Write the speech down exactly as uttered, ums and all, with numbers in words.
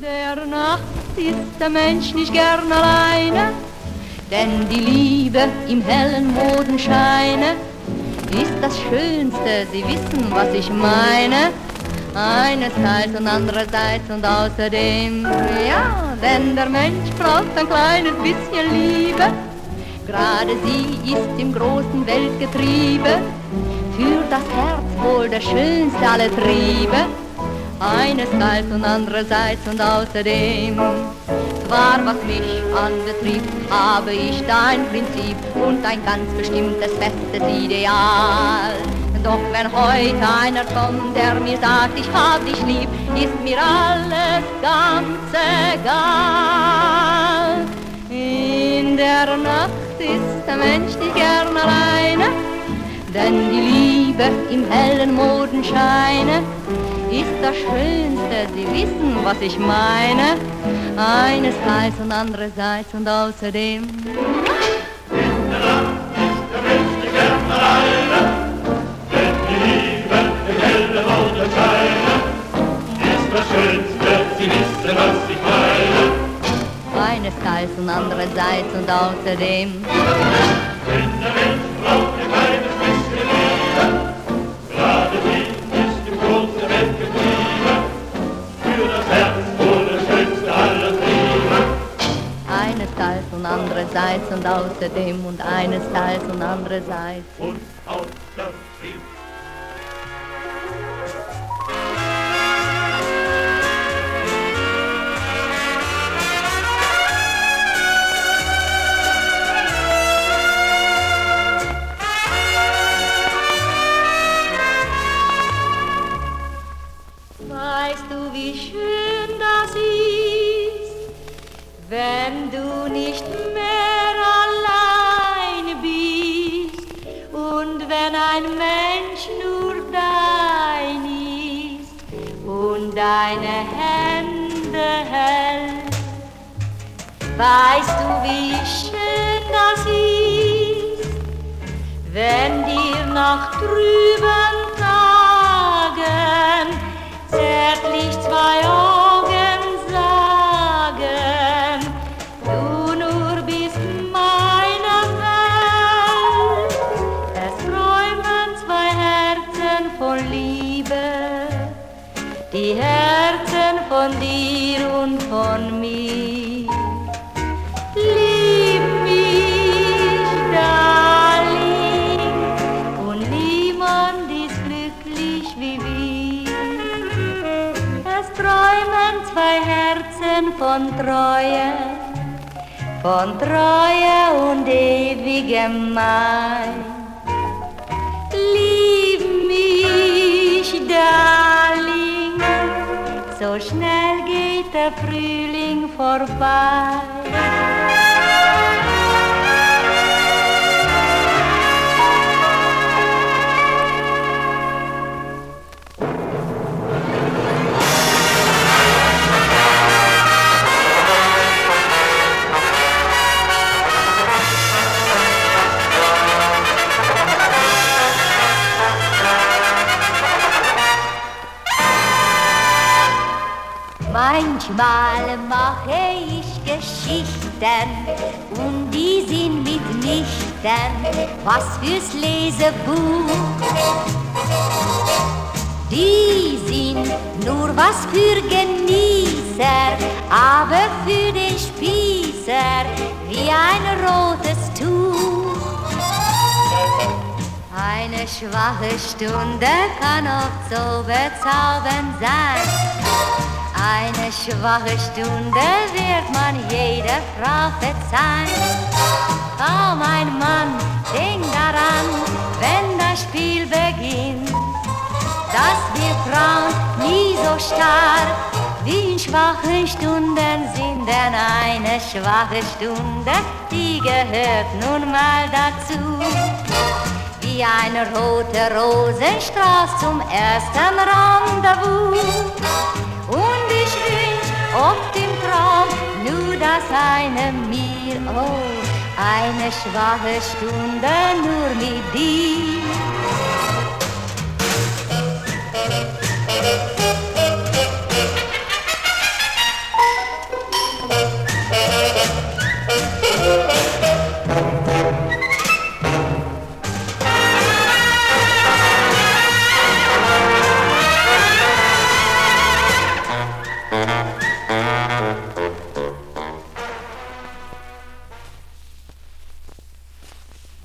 der Nacht ist der Mensch nicht gern alleine, denn die Liebe im hellen Mondenscheine ist das Schönste, Sie wissen, was ich meine. Einerseits und andererseits und außerdem, ja, denn der Mensch braucht ein kleines bisschen Liebe. Gerade sie ist im großen Weltgetriebe, für das Herz wohl der schönste aller Triebe. Einerseits und andererseits und außerdem, zwar was mich anbetrifft, habe ich da ein Prinzip und ein ganz bestimmtes festes Ideal. Doch wenn heute einer kommt, der mir sagt, ich hab dich lieb, ist mir alles ganz egal. In der Nacht ist der Mensch nicht gern alleine, denn die Liebe im hellen Mondenscheine ist das Schönste, Sie wissen, was ich meine. Einerseits und andererseits und außerdem. In der Nacht ist der Mensch nicht gern alleine, denn die Liebe im hellen Mondenscheine ist das Schönste, Sie wissen, was ich meine. Einerseits und andererseits und außerdem. Denn der Mensch braucht ein kleines bisschen Liebe, gerade sie ist im großen Weltgetriebe, für das Herz wohl der schönste aller Triebe. Einerseits und andererseits und außerdem und einerseits und andererseits. Und außerdem. Weißt du, wie schön das ist, wenn du nicht mehr alleine bist und wenn ein Mensch nur dein ist und deine Hände hält. Weißt du, wie schön das ist, wenn dir nach trüben Tagen zärtlich zwei Augen sagen, du nur bist meine Welt. Es träumen zwei Herzen von Liebe, die Herzen von dir und von mir. Lieb mich, Darling, und niemand ist glücklich wie wir. Es träumen zwei Herzen von Treue, von Treue und ewigem Mai. Lieb mich, Darling, so schnell geht der Frühling vorbei. Manchmal mache ich Geschichten und die sind mitnichten was fürs Lesebuch. Die sind nur was für Genießer, aber für den Spießer wie ein rotes Tuch. Eine schwache Stunde kann oft so bezaubernd sein. Eine schwache Stunde wird man jeder Frau verzeihen. Kaum ein Mann denkt daran, wenn das Spiel beginnt, dass wir Frauen nie so stark wie in schwachen Stunden sind. Denn eine schwache Stunde, die gehört nun mal dazu. Wie ein roter Rosenstrauß zum ersten Rendezvous. Und ich wünsch oft im Traum nur das eine mir, oh, eine schwache Stunde nur mit dir.